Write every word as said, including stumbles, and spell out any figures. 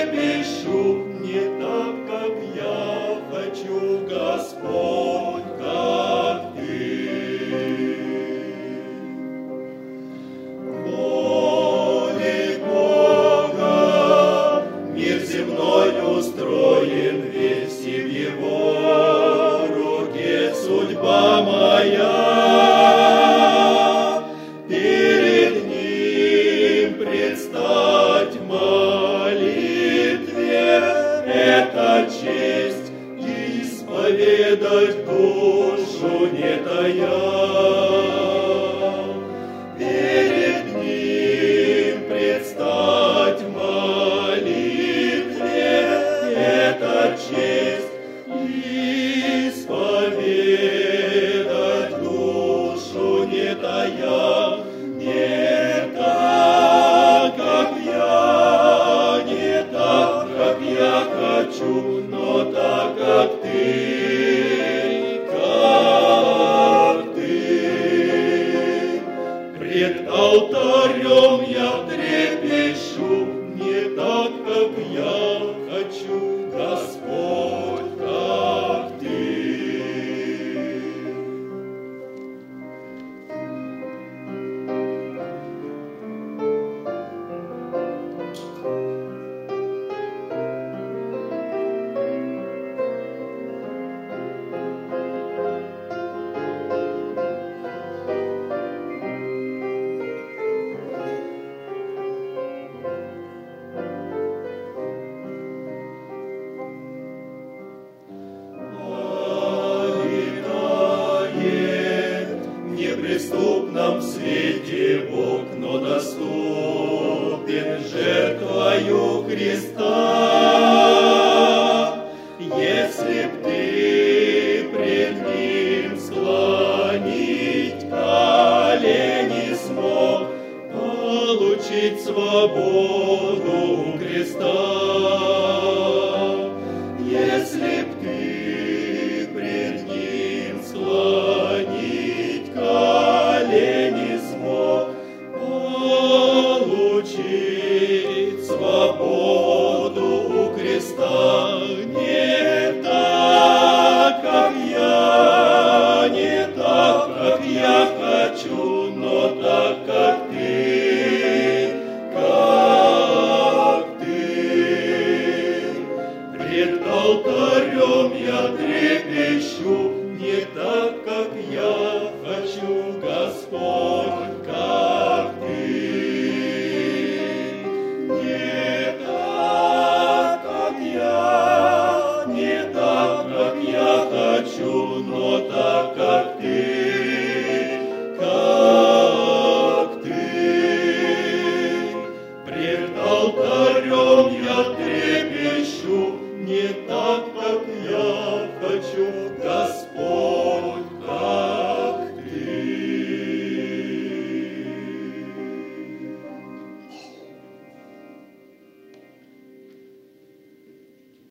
трепещу, не так, как я хочу, Господь, как Ты. Воли Бога мир земной устроен весь, и в Его руке судьба моя. Перед Ним предстать в молитве — это честь, и исповедать душу не тая. Перед Ним предстать в молитве — это честь, и исповедать душу не тая. Не так, как я, не так, как я хочу, но так, как Ты, как Ты. Пред алтарем я трепещу, не так, как я хочу, Господь, как Ты. В неприступном свете Бог, но доступен жертвою Христа. Если б ты пред Ним склонить колени смог, получить свободу у креста. Если б ты пред Ним склонить колени смог, получить свободу у креста. Не так, как я, не так, как я хочу, но так, как Ты, как Ты. Пред алтарем я трепещу, не так, как я хочу, Господь, как Ты. Не так, как я, не так, как я хочу, но так, как Ты, как Ты. Пред алтарем я трепещу, не так,